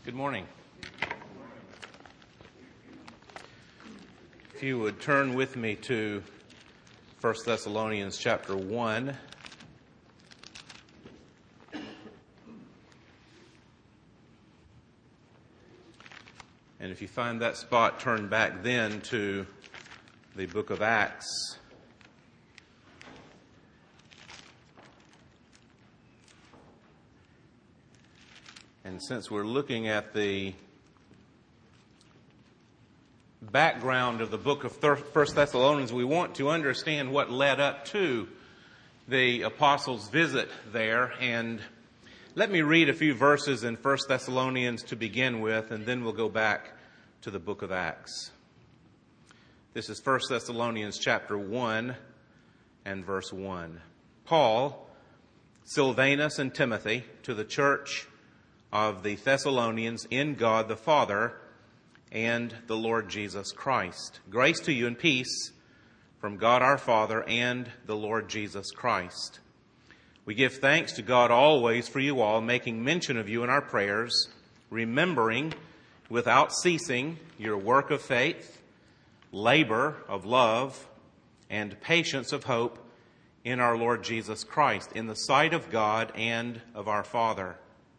Good morning. If you would turn with me to 1 Thessalonians chapter 1. And if you find that spot, turn back then to the book of Acts. And since we're looking at the background of the book of 1 Thessalonians, we want to understand what led up to the apostles' visit there. And let me read a few verses in 1 Thessalonians to begin with, and then we'll go back to the book of Acts. This is 1 Thessalonians chapter 1 and verse 1. Paul, Silvanus, and Timothy, to the church of the Thessalonians in God the Father and the Lord Jesus Christ. Grace to you and peace from God our Father and the Lord Jesus Christ. We give thanks to God always for you all, making mention of you in our prayers, remembering without ceasing your work of faith, labor of love, and patience of hope in our Lord Jesus Christ, in the sight of God and of our Father.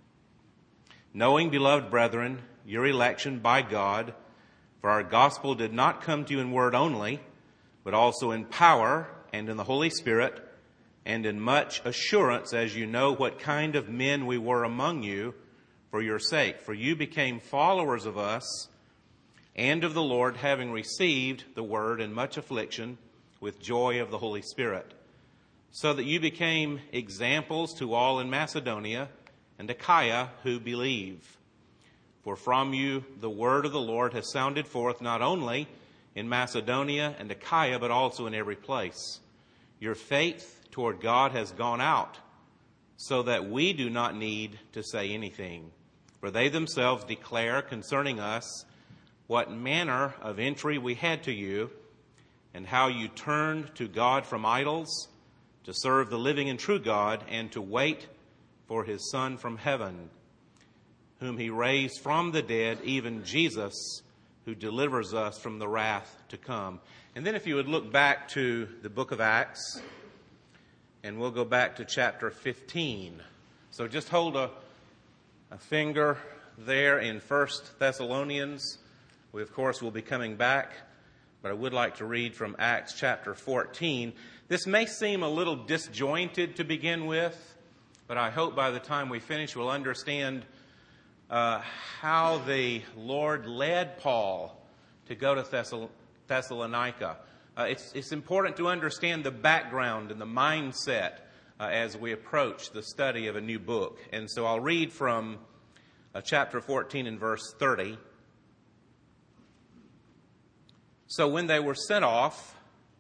Knowing, beloved brethren, your election by God, for our gospel did not come to you in word only, but also in power and in the Holy Spirit, and in much assurance, as you know what kind of men we were among you for your sake. For you became followers of us and of the Lord, having received the word in much affliction with joy of the Holy Spirit, so that you became examples to all in Macedonia and Achaia who believe. For from you the word of the Lord has sounded forth not only in Macedonia and Achaia, but also in every place. Your faith toward God has gone out, so that we do not need to say anything. For they themselves declare concerning us what manner of entry we had to you, and how you turned to God from idols, to serve the living and true God, and to wait for his Son from heaven, whom he raised from the dead, even Jesus, who delivers us from the wrath to come. And then if you would look back to the book of Acts, and we'll go back to chapter 15. So just hold a finger there in 1 Thessalonians. We, of course, will be coming back, but I would like to read from Acts chapter 14. This may seem a little disjointed to begin with, but I hope by the time we finish we'll understand how the Lord led Paul to go to Thessalonica. It's important to understand the background and the mindset as we approach the study of a new book. And so I'll read from chapter 14 and verse 30. So when they were sent off,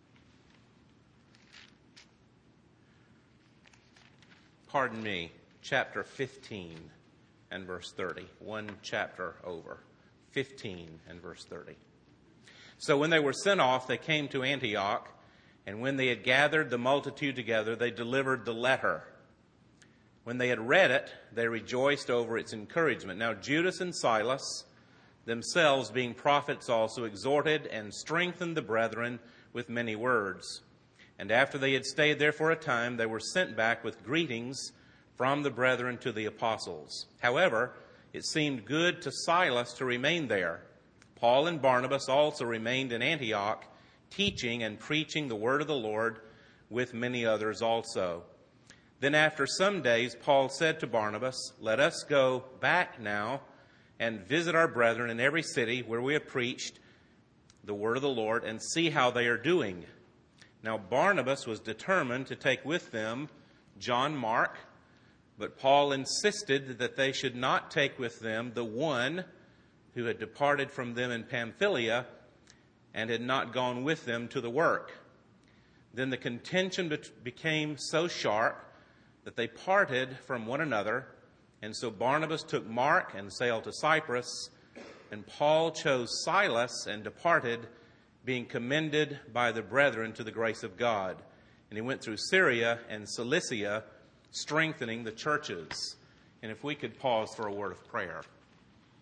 chapter 15 and verse 30. One chapter over. 15 and verse 30. So when they were sent off, they came to Antioch, and when they had gathered the multitude together, they delivered the letter. When they had read it, they rejoiced over its encouragement. Now Judas and Silas, themselves being prophets also, exhorted and strengthened the brethren with many words. And after they had stayed there for a time, they were sent back with greetings from the brethren to the apostles. However, it seemed good to Silas to remain there. Paul and Barnabas also remained in Antioch, teaching and preaching the word of the Lord with many others also. Then after some days, Paul said to Barnabas, "Let us go back now and visit our brethren in every city where we have preached the word of the Lord, and see how they are doing." Now Barnabas was determined to take with them John Mark, but Paul insisted that they should not take with them the one who had departed from them in Pamphylia and had not gone with them to the work. Then the contention became so sharp that they parted from one another, and so Barnabas took Mark and sailed to Cyprus, and Paul chose Silas and departed, being commended by the brethren to the grace of God. And he went through Syria and Cilicia, strengthening the churches. And if we could pause for a word of prayer.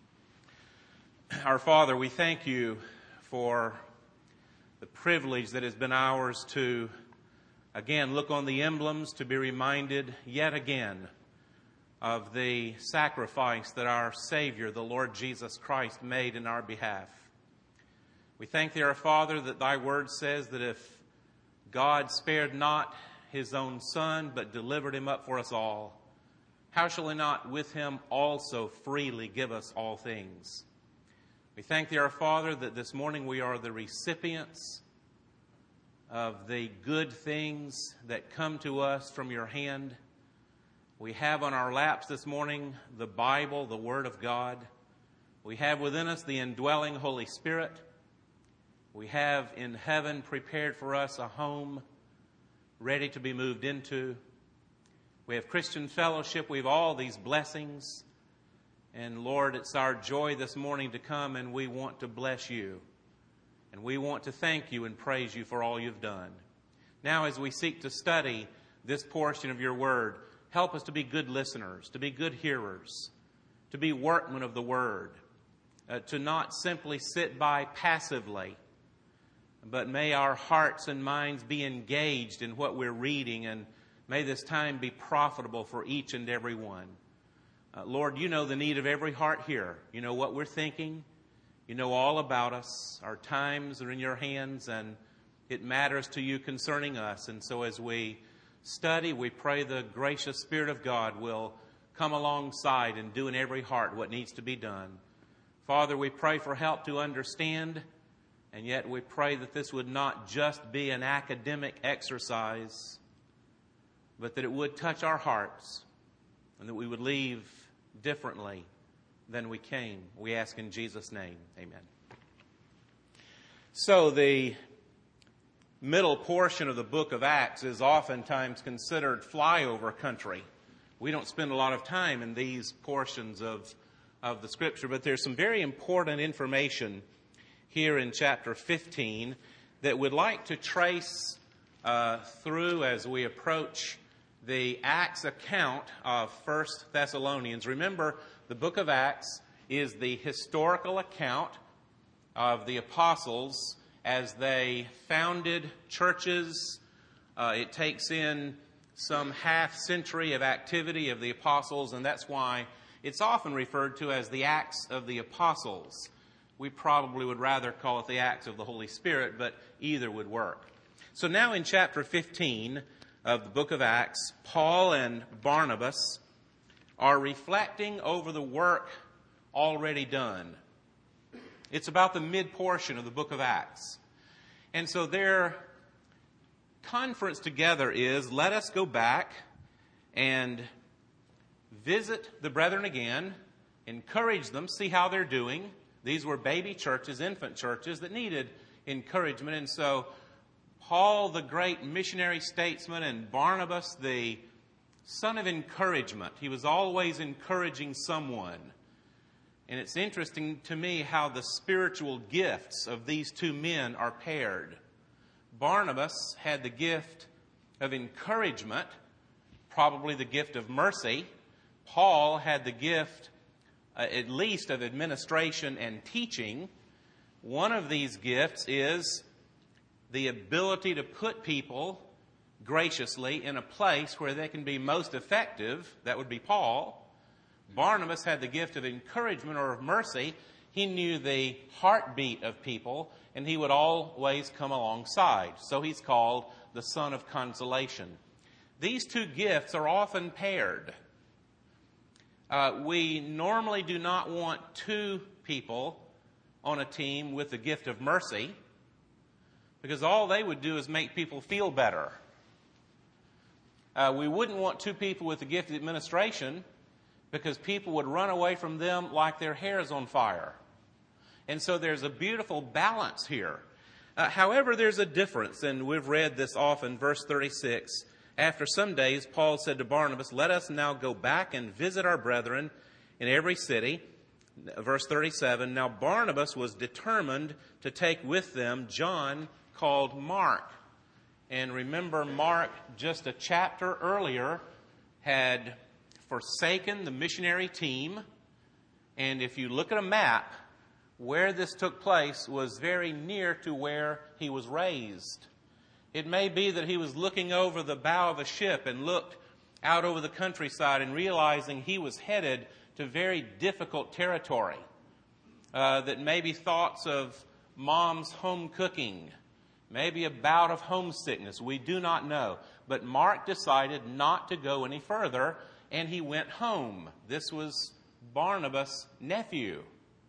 Our Father, we thank you for the privilege that has been ours to, again, look on the emblems, to be reminded yet again of the sacrifice that our Savior, the Lord Jesus Christ, made in our behalf. We thank thee, our Father, that thy word says that if God spared not his own Son, but delivered him up for us all, how shall he not with him also freely give us all things? We thank thee, our Father, that this morning we are the recipients of the good things that come to us from your hand. We have on our laps this morning the Bible, the Word of God. We have within us the indwelling Holy Spirit. We have in heaven prepared for us a home ready to be moved into. We have Christian fellowship. We have all these blessings. And Lord, it's our joy this morning to come, and we want to bless you. And we want to thank you and praise you for all you've done. Now, as we seek to study this portion of your word, help us to be good listeners, to be good hearers, to be workmen of the word, to not simply sit by passively, but may our hearts and minds be engaged in what we're reading, and may this time be profitable for each and every one. Lord, you know the need of every heart here. You know what we're thinking. You know all about us. Our times are in your hands, and it matters to you concerning us. And so as we study, we pray the gracious Spirit of God will come alongside and do in every heart what needs to be done. Father, we pray for help to understand, and yet we pray that this would not just be an academic exercise, but that it would touch our hearts and that we would leave differently than we came. We ask in Jesus' name. Amen. So the middle portion of the book of Acts is oftentimes considered flyover country. We don't spend a lot of time in these portions of the Scripture, but there's some very important information here in chapter 15 that we'd like to trace through as we approach the Acts account of 1 Thessalonians. Remember, the book of Acts is the historical account of the apostles as they founded churches. It takes in some half century of activity of the apostles, and that's why it's often referred to as the Acts of the Apostles. We probably would rather call it the Acts of the Holy Spirit, but either would work. So now in chapter 15 of the book of Acts, Paul and Barnabas are reflecting over the work already done. It's about the mid-portion of the book of Acts. And so their conference together is, let us go back and visit the brethren again, encourage them, see how they're doing. These were baby churches, infant churches that needed encouragement. And so Paul, the great missionary statesman, and Barnabas, the son of encouragement. He was always encouraging someone. And it's interesting to me how the spiritual gifts of these two men are paired. Barnabas had the gift of encouragement, probably the gift of mercy. Paul had the gift, at least, of administration and teaching. One of these gifts is the ability to put people graciously in a place where they can be most effective. That would be Paul. Barnabas had the gift of encouragement or of mercy. He knew the heartbeat of people, and he would always come alongside. So he's called the son of consolation. These two gifts are often paired. We normally do not want two people on a team with the gift of mercy, because all they would do is make people feel better. We wouldn't want two people with the gift of administration, because people would run away from them like their hair is on fire. And so there's a beautiful balance here. However, there's a difference, and we've read this often. Verse 36, after some days, Paul said to Barnabas, let us now go back and visit our brethren in every city. Verse 37, now Barnabas was determined to take with them John, called Mark. And remember, Mark, just a chapter earlier, had forsaken the missionary team. And if you look at a map, where this took place was very near to where he was raised. It may be that he was looking over the bow of a ship and looked out over the countryside and realizing he was headed to very difficult territory. That maybe thoughts of mom's home cooking, maybe a bout of homesickness, we do not know. But Mark decided not to go any further, and he went home. This was Barnabas' nephew.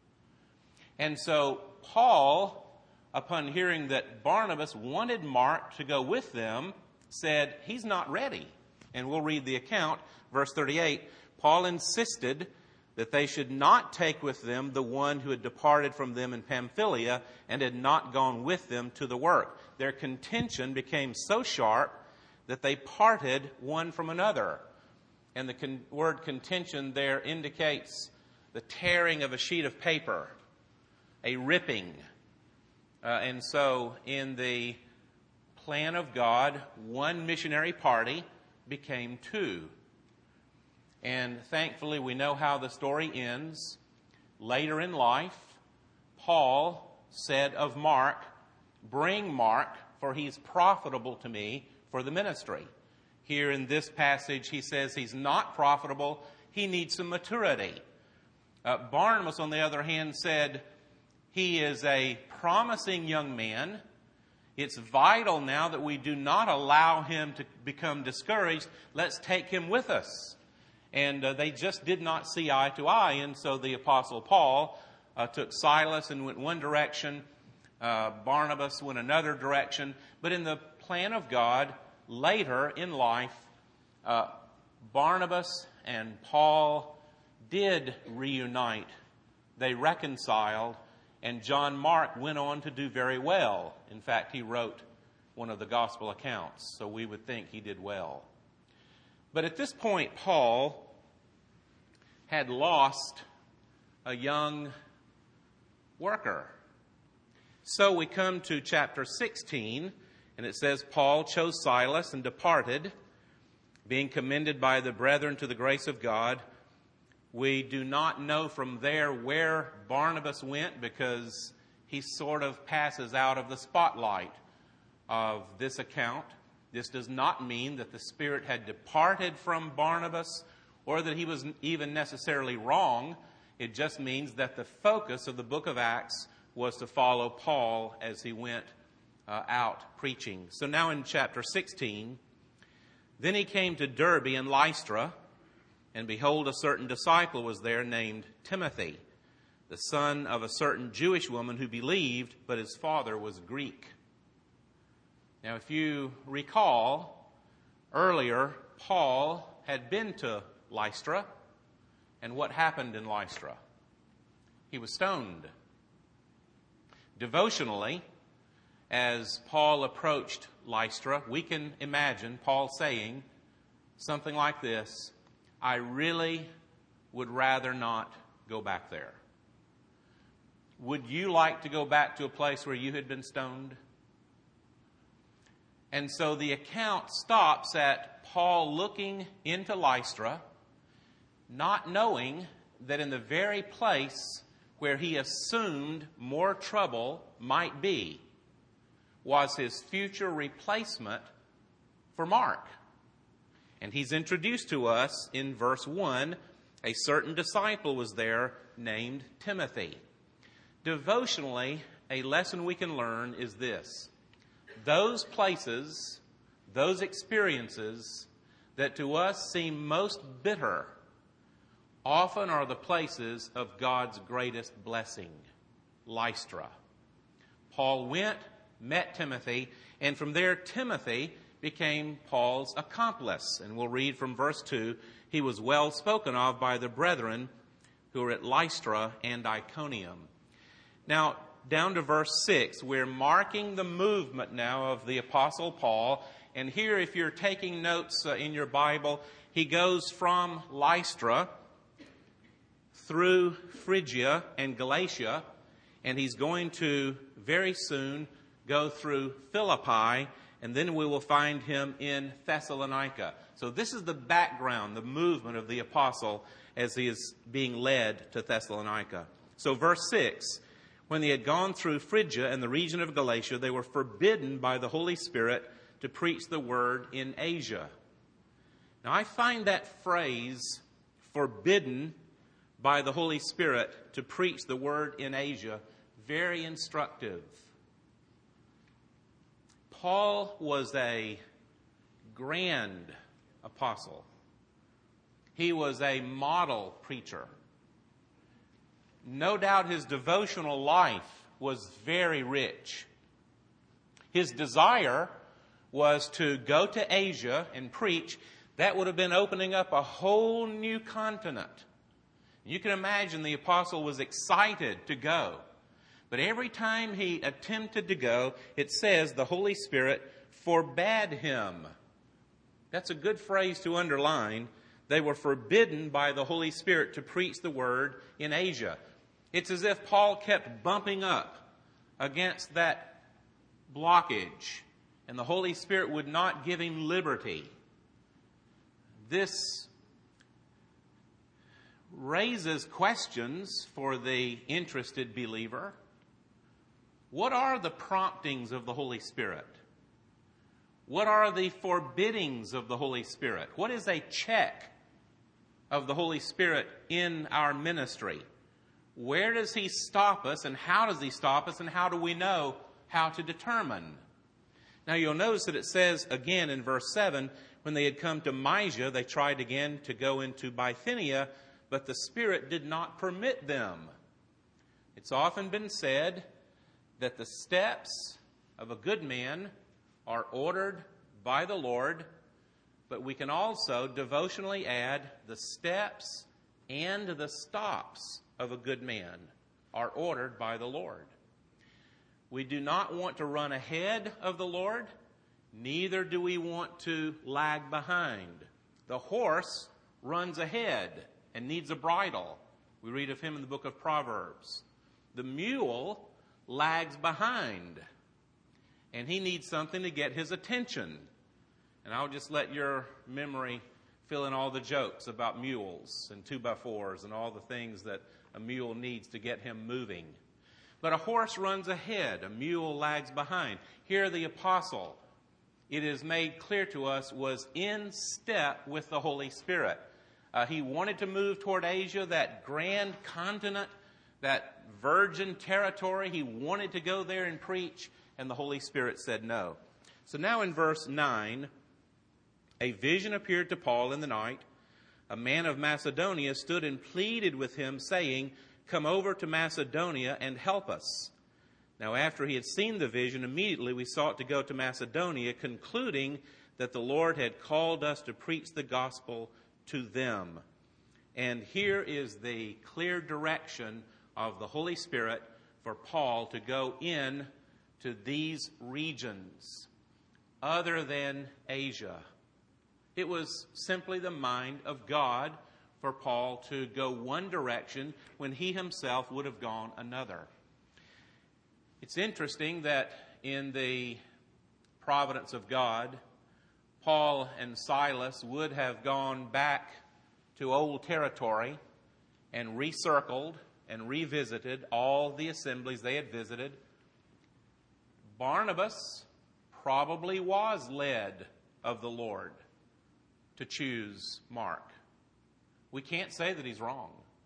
And so Paul, upon hearing that Barnabas wanted Mark to go with them, said he's not ready. And we'll read the account, verse 38. Paul insisted that they should not take with them the one who had departed from them in Pamphylia and had not gone with them to the work. Their contention became so sharp that they parted one from another. And the word contention there indicates the tearing of a sheet of paper, a ripping. And so in the plan of God, one missionary party became two. And thankfully, we know how the story ends. Later in life, Paul said of Mark, "Bring Mark, for he's profitable to me for the ministry." Here in this passage, he says he's not profitable. He needs some maturity. Barnabas, on the other hand, said he is a promising young man. It's vital now that we do not allow him to become discouraged. Let's take him with us. And they just did not see eye to eye. And so the Apostle Paul took Silas and went one direction. Barnabas went another direction. But in the plan of God, later in life, Barnabas and Paul did reunite. They reconciled. And John Mark went on to do very well. In fact, he wrote one of the gospel accounts. So we would think he did well. But at this point, Paul had lost a young worker. So we come to chapter 16, and it says, Paul chose Silas and departed, being commended by the brethren to the grace of God. We do not know from there where Barnabas went because he sort of passes out of the spotlight of this account. This does not mean that the Spirit had departed from Barnabas or that he was even necessarily wrong. It just means that the focus of the book of Acts was to follow Paul as he went out preaching. So now in chapter 16, then he came to Derbe and Lystra, and behold, a certain disciple was there named Timothy, the son of a certain Jewish woman who believed, but his father was Greek. Now, if you recall, earlier, Paul had been to Lystra, and what happened in Lystra? He was stoned. Devotionally, as Paul approached Lystra, we can imagine Paul saying something like this: I really would rather not go back there. Would you like to go back to a place where you had been stoned? And so the account stops at Paul looking into Lystra, not knowing that in the very place where he assumed more trouble might be was his future replacement for Mark. And he's introduced to us in verse 1, a certain disciple was there named Timothy. Devotionally, a lesson we can learn is this: those places, those experiences that to us seem most bitter often are the places of God's greatest blessing. Lystra. Paul went, met Timothy, and from there Timothy became Paul's accomplice. And we'll read from verse 2, he was well spoken of by the brethren who were at Lystra and Iconium. Now, down to verse 6, we're marking the movement now of the Apostle Paul. And here, if you're taking notes in your Bible, he goes from Lystra through Phrygia and Galatia, and he's going to very soon go through Philippi, and then we will find him in Thessalonica. So this is the background, the movement of the apostle as he is being led to Thessalonica. So verse 6, When they had gone through Phrygia and the region of Galatia, they were forbidden by the Holy Spirit to preach the word in Asia. Now, I find that phrase, forbidden by the Holy Spirit to preach the word in Asia, very instructive. Paul was a grand apostle. He was a model preacher. No doubt his devotional life was very rich. His desire was to go to Asia and preach. That would have been opening up a whole new continent. You can imagine the apostle was excited to go. But every time he attempted to go, it says the Holy Spirit forbade him. That's a good phrase to underline. They were forbidden by the Holy Spirit to preach the word in Asia. It's as if Paul kept bumping up against that blockage, and the Holy Spirit would not give him liberty. This raises questions for the interested believer. What are the promptings of the Holy Spirit? What are the forbiddings of the Holy Spirit? What is a check of the Holy Spirit in our ministry? Where does he stop us, and how does he stop us, and how do we know how to determine? Now you'll notice that it says again in verse 7, when they had come to Mysia, they tried again to go into Bithynia, but the Spirit did not permit them. It's often been said that the steps of a good man are ordered by the Lord, but we can also devotionally add the steps and the stops of a good man are ordered by the Lord. We do not want to run ahead of the Lord, neither do we want to lag behind. The horse runs ahead and needs a bridle. We read of him in the book of Proverbs. The mule lags behind, and he needs something to get his attention. And I'll just let your memory fill in all the jokes about mules and 2x4s and all the things that a mule needs to get him moving. But a horse runs ahead, a mule lags behind. Here the apostle, it is made clear to us, was in step with the Holy Spirit. He wanted to move toward Asia, that grand continent, that virgin territory. He wanted to go there and preach, and the Holy Spirit said no. So now in verse 9, a vision appeared to Paul in the night. A man of Macedonia stood and pleaded with him, saying, "Come over to Macedonia and help us." Now after he had seen the vision, immediately we sought to go to Macedonia, concluding that the Lord had called us to preach the gospel to them. And here is the clear direction of the Holy Spirit for Paul to go in to these regions other than Asia. It was simply the mind of God for Paul to go one direction when he himself would have gone another. It's interesting that in the providence of God, Paul and Silas would have gone back to old territory and recircled and revisited all the assemblies they had visited. Barnabas probably was led of the Lord to choose Mark. We can't say that he's wrong.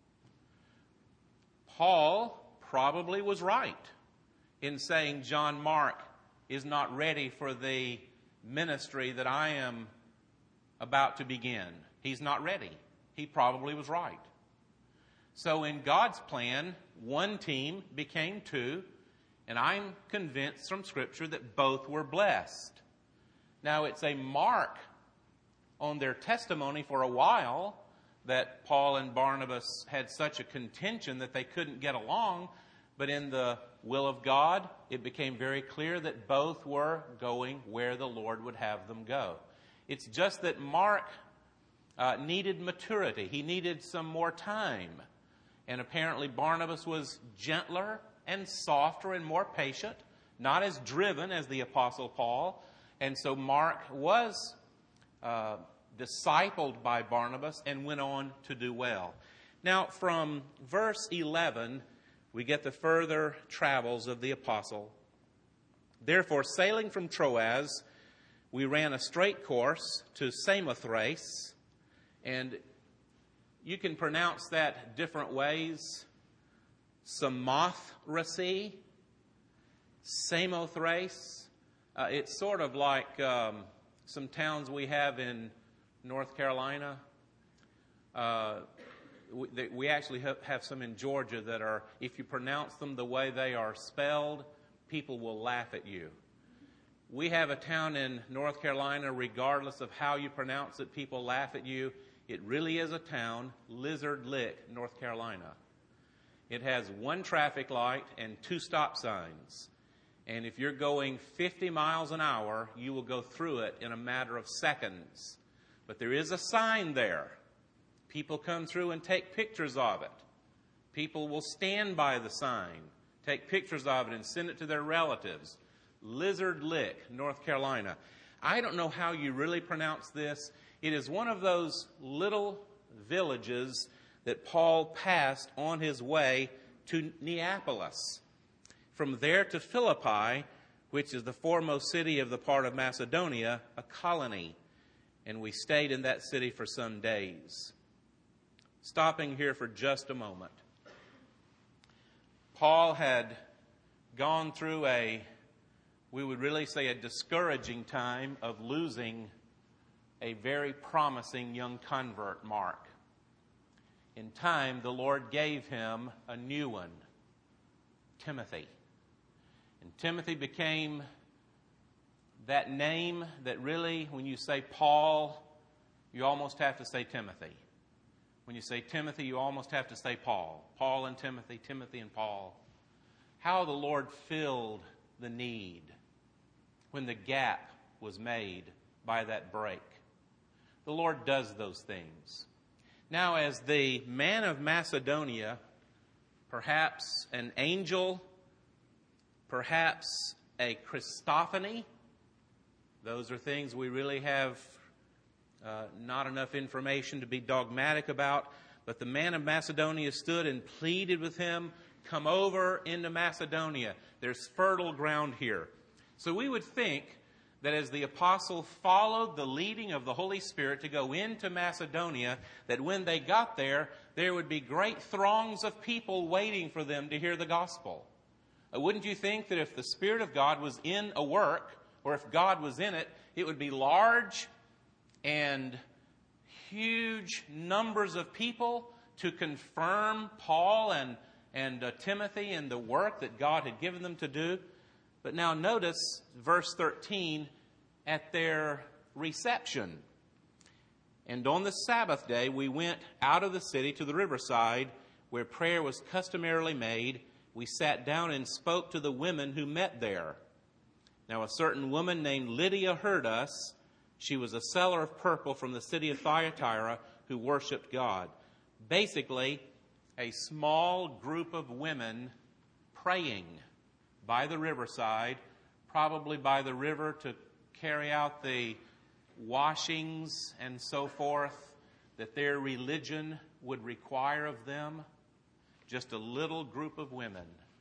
Paul probably was right in saying John Mark is not ready for the ministry that I am about to begin. He's not ready. He probably was right. So in God's plan, one team became two, and I'm convinced from Scripture that both were blessed. Now it's a mark on their testimony for a while that Paul and Barnabas had such a contention that they couldn't get along, but in the will of God, it became very clear that both were going where the Lord would have them go. It's just that Mark needed maturity. He needed some more time. And apparently Barnabas was gentler and softer and more patient, not as driven as the Apostle Paul. And so Mark was discipled by Barnabas and went on to do well. Now, from verse 11, we get the further travels of the apostle. Therefore, sailing from Troas, we ran a straight course to Samothrace, and you can pronounce that different ways. Samothrace, Samothrace. It's sort of like some towns we have in North Carolina. We actually have some in Georgia that are, if you pronounce them the way they are spelled, people will laugh at you. We have a town in North Carolina, regardless of how you pronounce it, people laugh at you. It really is a town, Lizard Lick, North Carolina. It has one traffic light and 2 stop signs. And if you're going 50 miles an hour, you will go through it in a matter of seconds. But there is a sign there. People come through and take pictures of it. People will stand by the sign, take pictures of it, and send it to their relatives. Lizard Lick, North Carolina. I don't know how you really pronounce this. It is one of those little villages that Paul passed on his way to Neapolis. From there to Philippi, which is the foremost city of the part of Macedonia, a colony. And we stayed in that city for some days. Stopping here for just a moment. Paul had gone through we would really say a discouraging time of losing a very promising young convert, Mark. In time, the Lord gave him a new one, Timothy. And Timothy became that name that really, when you say Paul, you almost have to say Timothy. When you say Timothy, you almost have to say Paul. Paul and Timothy, Timothy and Paul. How the Lord filled the need when the gap was made by that break. The Lord does those things. Now, as the man of Macedonia, perhaps an angel, perhaps a Christophany, those are things we really have not enough information to be dogmatic about. But the man of Macedonia stood and pleaded with him, come over into Macedonia. There's fertile ground here. So we would think that as the apostle followed the leading of the Holy Spirit to go into Macedonia, that when they got there, there would be great throngs of people waiting for them to hear the gospel. Wouldn't you think that if the Spirit of God was in a work, or if God was in it, it would be large and huge numbers of people to confirm Paul and Timothy and the work that God had given them to do? But now notice verse 13, at their reception. And on the Sabbath day we went out of the city to the riverside where prayer was customarily made. We sat down and spoke to the women who met there. Now a certain woman named Lydia heard us. She was a seller of purple from the city of Thyatira who worshiped God. Basically, a small group of women praying by the riverside, probably by the river to carry out the washings and so forth that their religion would require of them. Just a little group of women.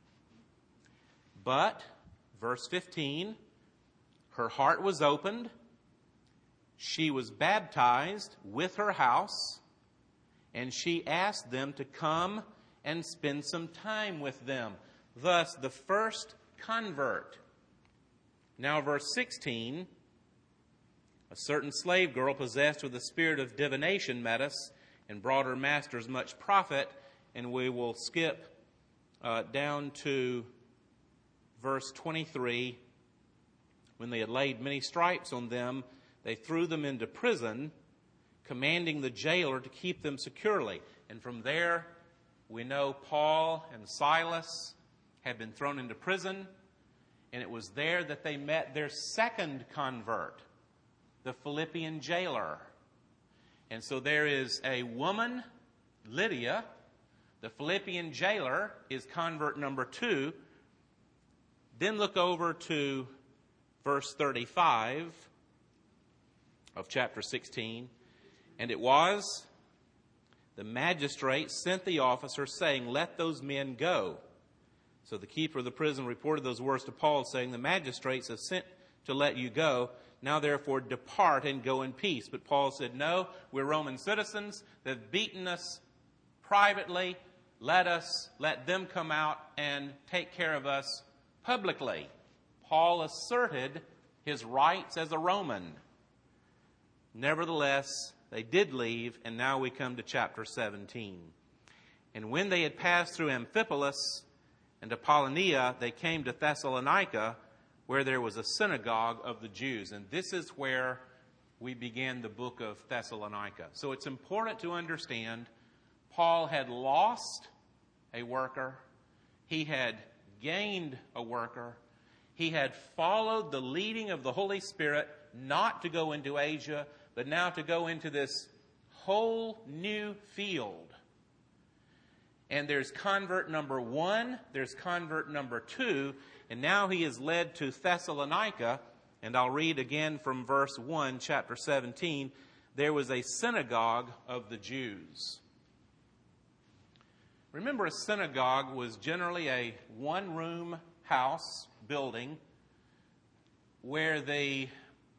But, verse 15, her heart was opened. She was baptized with her house, and she asked them to come and spend some time with them. Thus, the first convert. Now, verse 16, a certain slave girl possessed with the spirit of divination met us and brought her masters much profit. And we will skip down to verse 23. When they had laid many stripes on them, they threw them into prison, commanding the jailer to keep them securely. And from there, we know Paul and Silas had been thrown into prison, and it was there that they met their second convert, the Philippian jailer. And so there is a woman, Lydia. The Philippian jailer is convert number 2. Then look over to verse 35 of chapter 16. And it was, the magistrate sent the officer saying, let those men go. So the keeper of the prison reported those words to Paul, saying, "The magistrates have sent to let you go. Now therefore depart and go in peace." But Paul said, "No, we're Roman citizens. They've beaten us privately. Let them come out and take care of us publicly." Paul asserted his rights as a Roman. Nevertheless, they did leave, and now we come to chapter 17. "And when they had passed through Amphipolis and Apollonia, they came to Thessalonica, where there was a synagogue of the Jews." And this is where we began the book of Thessalonica. So it's important to understand Paul had lost a worker. He had gained a worker. He had followed the leading of the Holy Spirit not to go into Asia, but now to go into this whole new field. And there's convert number 1, there's convert number 2, and now he is led to Thessalonica. And I'll read again from verse 1, chapter 17. "There was a synagogue of the Jews." Remember, a synagogue was generally a one-room house building where the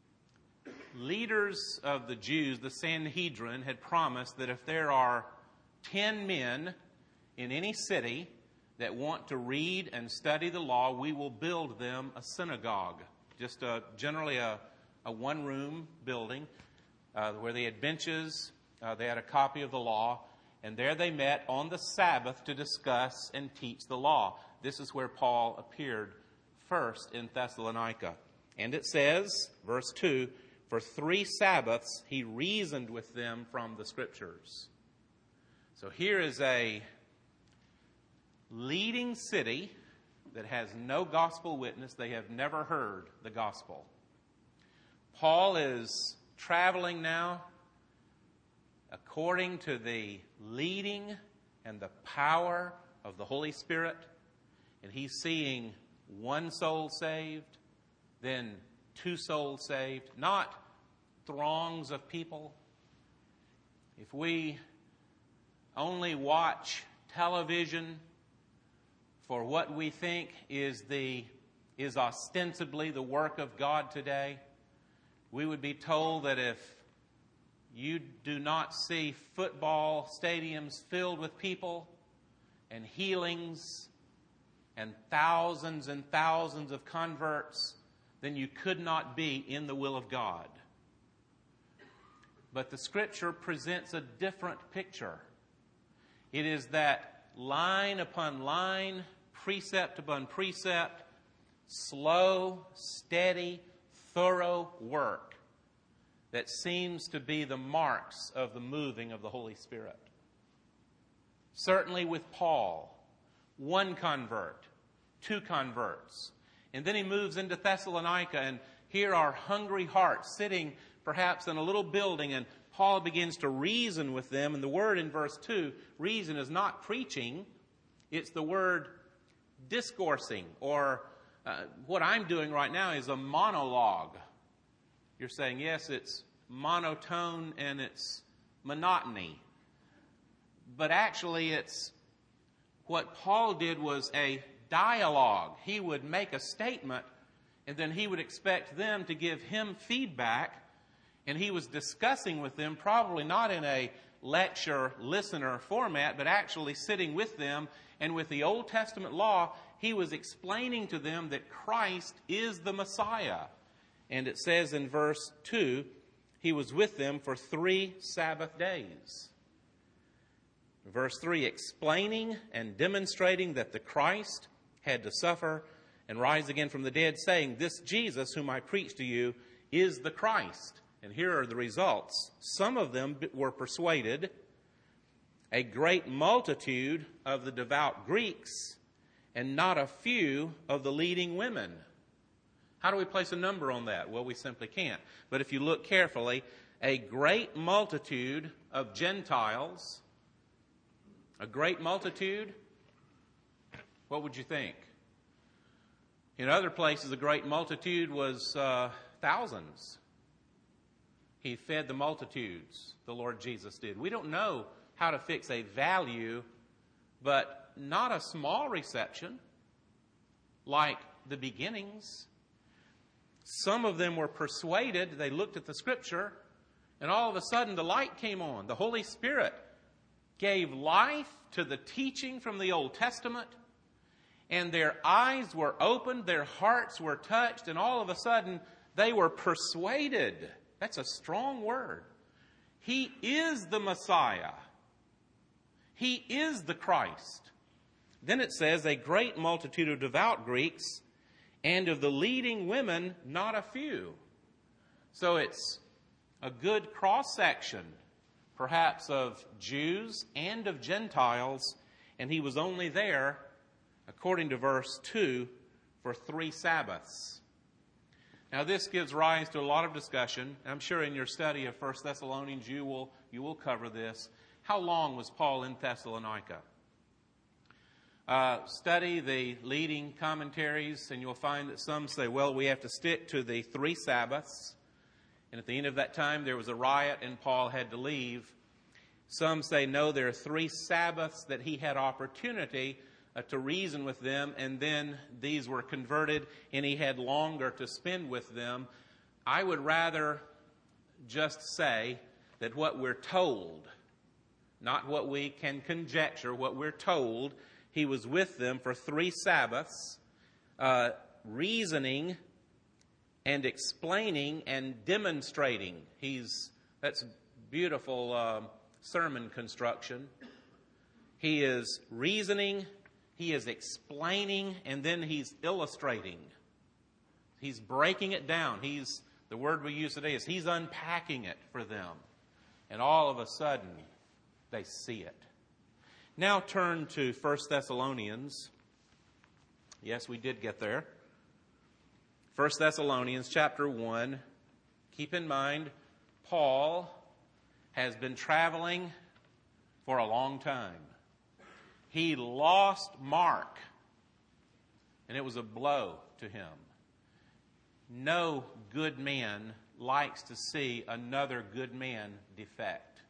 leaders of the Jews, the Sanhedrin, had promised that if there are 10 men in any city that want to read and study the law, we will build them a synagogue. Just generally a one-room building where they had benches, they had a copy of the law, and there they met on the Sabbath to discuss and teach the law. This is where Paul appeared first in Thessalonica. And it says, verse 2, "For 3 Sabbaths he reasoned with them from the Scriptures." So here is a leading city that has no gospel witness. They have never heard the gospel. Paul is traveling now according to the leading and the power of the Holy Spirit. And he's seeing 1 soul saved, then 2 souls saved, not throngs of people. If we only watch television for what we think is ostensibly the work of God today, we would be told that if you do not see football stadiums filled with people and healings and thousands of converts, then you could not be in the will of God. But the Scripture presents a different picture. It is that line upon line, precept upon precept, slow, steady, thorough work that seems to be the marks of the moving of the Holy Spirit. Certainly with Paul, 1 convert, 2 converts. And then he moves into Thessalonica, and here are hungry hearts sitting perhaps in a little building, and Paul begins to reason with them. And the word in verse 2, reason, is not preaching. It's the word discoursing, or what I'm doing right now is a monologue. You're saying, yes, it's monotone and it's monotony. But actually it's what Paul did was a dialogue. He would make a statement and then he would expect them to give him feedback. And he was discussing with them, probably not in a lecture listener format, but actually sitting with them. And with the Old Testament law, he was explaining to them that Christ is the Messiah. And it says in verse 2, he was with them for 3 Sabbath days. Verse 3, explaining and demonstrating that the Christ had to suffer and rise again from the dead, saying, "This Jesus whom I preach to you is the Christ." And here are the results. Some of them were persuaded, a great multitude of the devout Greeks, and not a few of the leading women. How do we place a number on that? Well, we simply can't. But if you look carefully, a great multitude of Gentiles, a great multitude, what would you think? In other places, a great multitude was thousands. He fed the multitudes, the Lord Jesus did. We don't know how to fix a value, but not a small reception. like the beginnings. Some of them were persuaded. They looked at the Scripture, and all of a sudden the light came on. The Holy Spirit gave life to the teaching from the Old Testament, and their eyes were opened, their hearts were touched, and all of a sudden they were persuaded. That's a strong word. He is the Messiah. He is the Christ. Then it says, a great multitude of devout Greeks, and of the leading women, not a few. So it's a good cross-section, perhaps of Jews and of Gentiles, and he was only there, according to verse 2, for 3 Sabbaths. Now this gives rise to a lot of discussion. I'm sure in your study of 1 Thessalonians you will cover this. How long was Paul in Thessalonica? Study the leading commentaries, and you'll find that some say, well, we have to stick to the 3 Sabbaths. And at the end of that time, there was a riot and Paul had to leave. Some say, no, there are 3 Sabbaths that he had opportunity to reason with them, and then these were converted and he had longer to spend with them. I would rather just say that what we're told, not what we can conjecture, what we're told, he was with them for 3 Sabbaths, reasoning and explaining and demonstrating. That's beautiful sermon construction. He is reasoning, he is explaining, and then he's illustrating. He's breaking it down. The word we use today is he's unpacking it for them. And all of a sudden, they see it. Now turn to 1 Thessalonians. Yes, we did get there. 1 Thessalonians chapter 1. Keep in mind, Paul has been traveling for a long time. He lost Mark, and it was a blow to him. No good man likes to see another good man defect.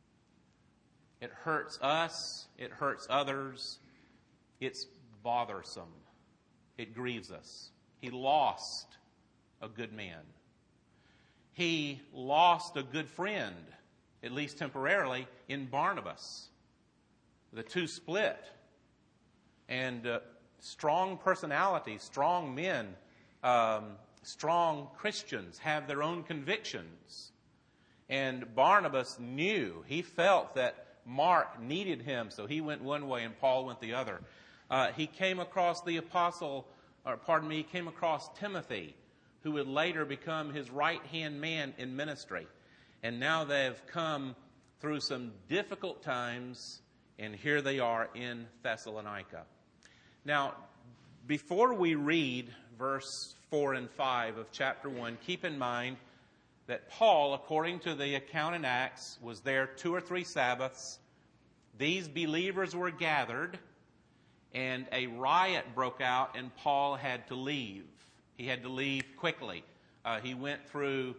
It hurts us. It hurts others. It's bothersome. It grieves us. He lost a good man. He lost a good friend, at least temporarily, in Barnabas. The two split. And strong personalities, strong men, strong Christians have their own convictions. And Barnabas knew, he felt that Mark needed him, so he went one way and Paul went the other. He came across he came across Timothy, who would later become his right-hand man in ministry. And now they've come through some difficult times, and here they are in Thessalonica. Now, before we read verse 4 and 5 of chapter 1, keep in mind that Paul, according to the account in Acts, was there 2 or 3 Sabbaths. These believers were gathered, and a riot broke out, and Paul had to leave. He had to leave quickly. He went through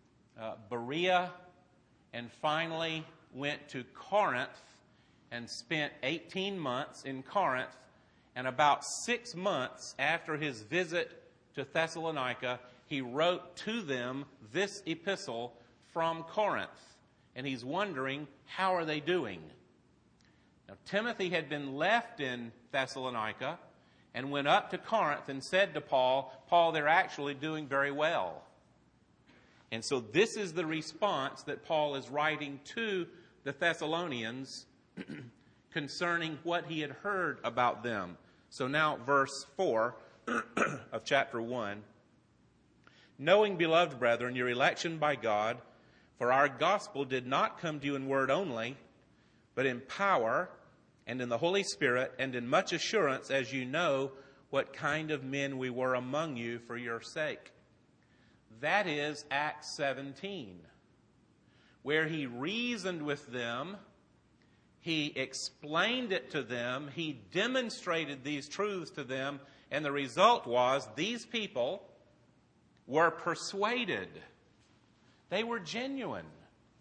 Berea and finally went to Corinth and spent 18 months in Corinth. And about 6 months after his visit to Thessalonica, he wrote to them this epistle from Corinth. And he's wondering, how are they doing? Now, Timothy had been left in Thessalonica and went up to Corinth and said to Paul, they're actually doing very well. And so this is the response that Paul is writing to the Thessalonians concerning what he had heard about them. So now verse 4 of chapter 1. Knowing, beloved brethren, your election by God, for our gospel did not come to you in word only, but in power and in the Holy Spirit and in much assurance, as you know what kind of men we were among you for your sake. That is Acts 17, where he reasoned with them, he explained it to them, he demonstrated these truths to them, and the result was these people were persuaded. They were genuine.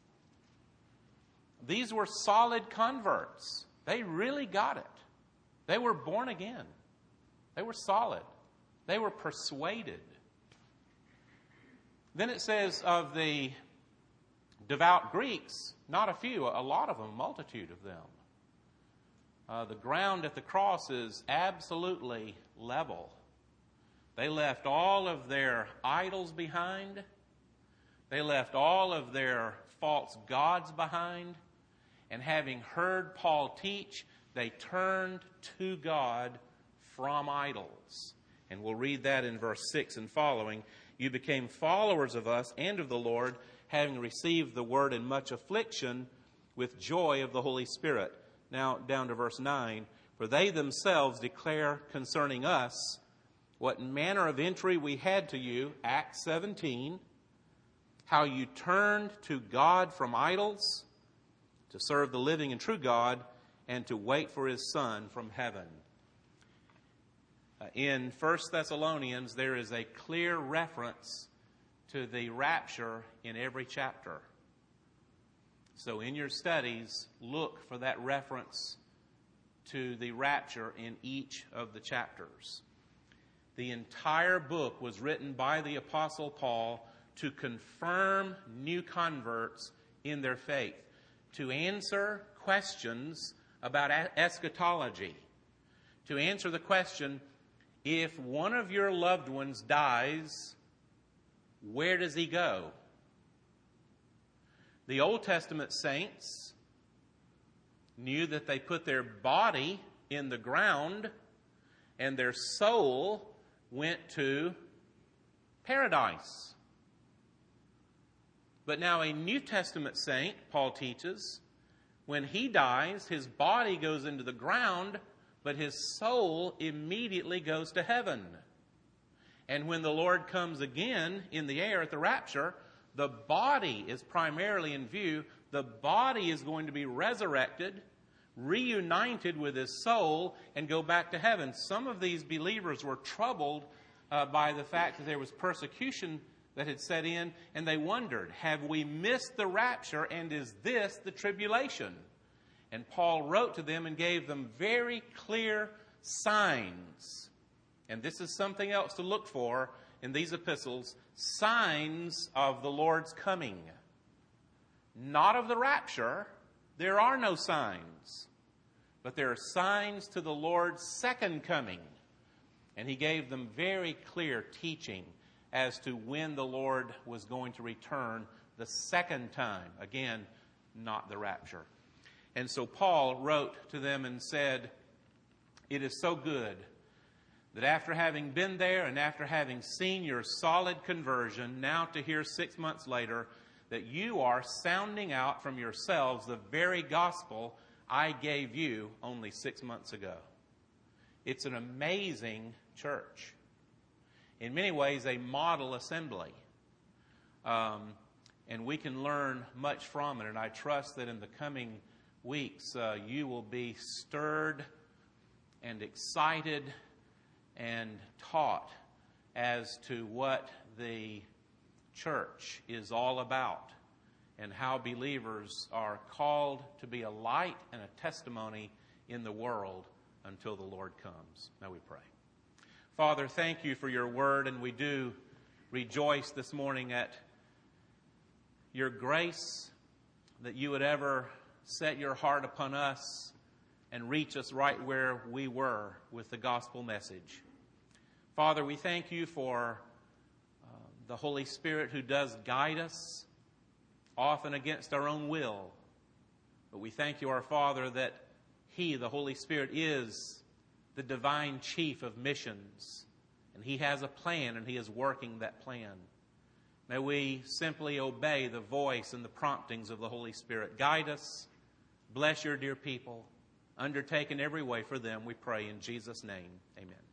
These were solid converts. They really got it. They were born again. They were solid. They were persuaded. Then it says of the devout Greeks, not a few, a lot of them, a multitude of them. The ground at the cross is absolutely level. They left all of their idols behind. They left all of their false gods behind. And having heard Paul teach, they turned to God from idols. And we'll read that in verse 6 and following. You became followers of us and of the Lord, having received the word in much affliction with joy of the Holy Spirit. Now down to verse 9. For they themselves declare concerning us what manner of entry we had to you, Acts 17, how you turned to God from idols, to serve the living and true God, and to wait for His Son from heaven. In 1 Thessalonians, there is a clear reference to the rapture in every chapter. So in your studies, look for that reference to the rapture in each of the chapters. The entire book was written by the Apostle Paul to confirm new converts in their faith, to answer questions about eschatology, to answer the question, if one of your loved ones dies, where does he go? The Old Testament saints knew that they put their body in the ground and their soul went to paradise. But now a New Testament saint, Paul teaches, when he dies, his body goes into the ground, but his soul immediately goes to heaven. And when the Lord comes again in the air at the rapture, the body is primarily in view. The body is going to be resurrected, reunited with his soul, and go back to heaven. Some of these believers were troubled by the fact that there was persecution that had set in, and they wondered, have we missed the rapture, and is this the tribulation? And Paul wrote to them and gave them very clear signs. And this is something else to look for in these epistles, signs of the Lord's coming. Not of the rapture. There are no signs. But there are signs to the Lord's second coming. And he gave them very clear teaching as to when the Lord was going to return the second time. Again, not the rapture. And so Paul wrote to them and said, it is so good that after having been there and after having seen your solid conversion, now to hear 6 months later that you are sounding out from yourselves the very gospel I gave you only 6 months ago. It's an amazing church. In many ways, a model assembly. And we can learn much from it. And I trust that in the coming weeks, you will be stirred and excited and taught as to what the church is all about and how believers are called to be a light and a testimony in the world until the Lord comes. Now we pray. Father, thank you for your word, and we do rejoice this morning at your grace that you would ever set your heart upon us and reach us right where we were with the gospel message. Father, we thank you for the Holy Spirit who does guide us, often against our own will. But we thank you, our Father, that He, the Holy Spirit, is the divine chief of missions. And He has a plan, and He is working that plan. May we simply obey the voice and the promptings of the Holy Spirit. Guide us. Bless your dear people. Undertake in every way for them, we pray in Jesus' name. Amen.